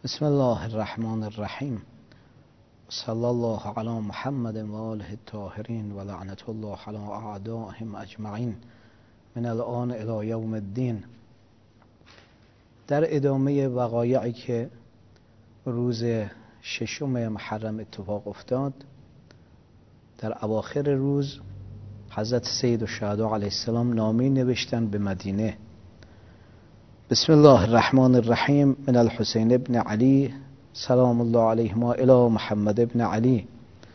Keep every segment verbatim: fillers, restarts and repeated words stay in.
بسم الله الرحمن الرحیم صلی الله علی محمد و آله الطاهرین و لعنت الله علی اعدائهم اجمعین من الان الی یوم الدین. در ادامه وقایعی که روز ششم محرم اتفاق افتاد، در اواخر روز حضرت سید الشهدا علیه السلام نامه نوشتن به مدینه. بسم الله الرحمن الرحیم من الحسین ابن علی سلام الله علیهما الی محمد ابن علی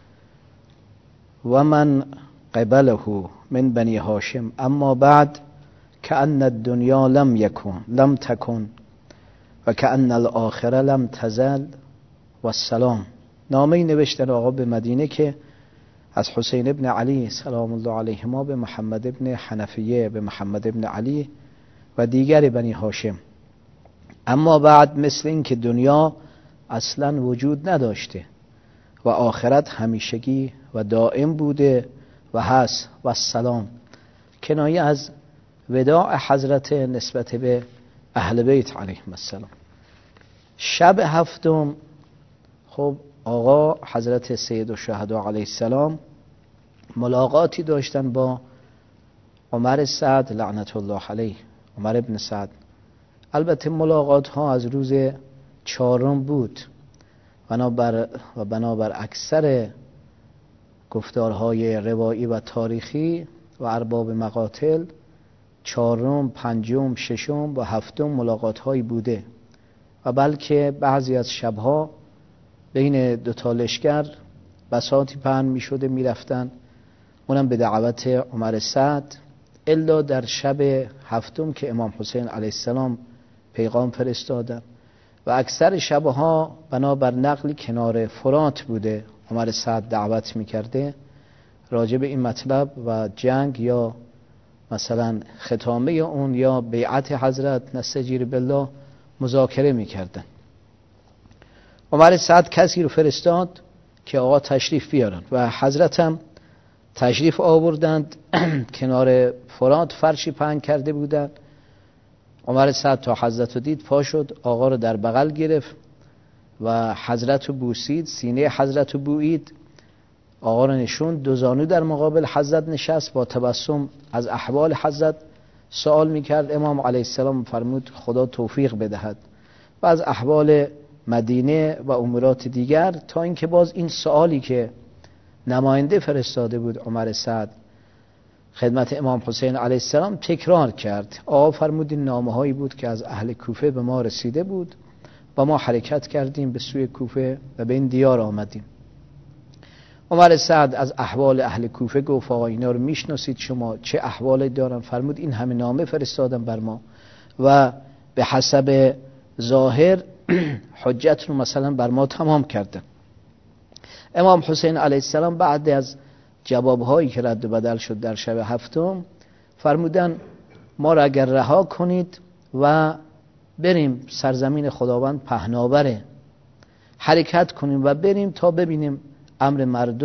و من قبله من بنی هاشم اما بعد کأن الدنیا لم یکن لم تکن و کأن الاخره لم تزل و السلام. نامه نوشتن آقا به مدینه که از حسین ابن علی سلام الله علیهما به محمد ابن حنفیه، به محمد ابن علی و دیگر بنی هاشم، اما بعد مثل این که دنیا اصلا وجود نداشته و آخرت همیشگی و دائم بوده و هست و السلام، کنایه از وداع حضرت نسبت به اهل بیت علیهم السلام. شب هفتم خب آقا حضرت سید الشهدا علیه السلام ملاقاتی داشتن با عمر سعد لعنت الله علیه، عمر ابن سعد. البته ملاقات ها از روز چهارم بود بنابر و بنابر اکثر گفتارهای روایی و تاریخی و ارباب مقاتل چهارم، پنجم، ششم و هفتم ملاقات هایی بوده و بلکه بعضی از شبها بین دو تا لشکر بساطی پهن می شده می رفتن، اونم به دعوت عمر سعد، الا در شب هفتم که امام حسین علیه السلام پیغام فرستادن و اکثر شبها بنابر نقلی کنار فرات بوده عمر سعد دعوت میکرده راجع به این مطلب و جنگ یا مثلا ختامه اون یا بیعت حضرت نستجیر بالله مذاکره میکردن. عمر سعد کسی رو فرستاد که آقا تشریف بیارن و حضرت هم تشریف آوردند. کنار فرات فرشی پهن کرده بودند. عمر سعد تا حضرت رو دید پا شد، آقا رو در بغل گرفت و حضرت رو بوسید، سینه حضرت رو بویید، آقا رو نشون، دو زانو در مقابل حضرت نشست، با تبسم از احوال حضرت سوال میکرد. امام علیه السلام فرمود خدا توفیق بدهد و از احوال مدینه و امورات دیگر، تا اینکه باز این سوالی که نماینده فرستاده بود عمر سعد خدمت امام حسین علیه السلام تکرار کرد. آقا فرمود این نامه هایی بود که از اهل کوفه به ما رسیده بود و ما حرکت کردیم به سوی کوفه و به این دیار آمدیم. عمر سعد از احوال اهل کوفه گفت آقا اینا رو میشناسید شما، چه احوالی دارن؟ فرمود این همه نامه فرستادن بر ما و به حسب ظاهر حجت رو مثلا بر ما تمام کردن. امام حسین علیه السلام بعد از جوابهایی که رد و بدل شد در شب هفتم فرمودن ما را اگر رها کنید و بریم سرزمین خداوند پهناوره، حرکت کنیم و بریم تا ببینیم امر مردم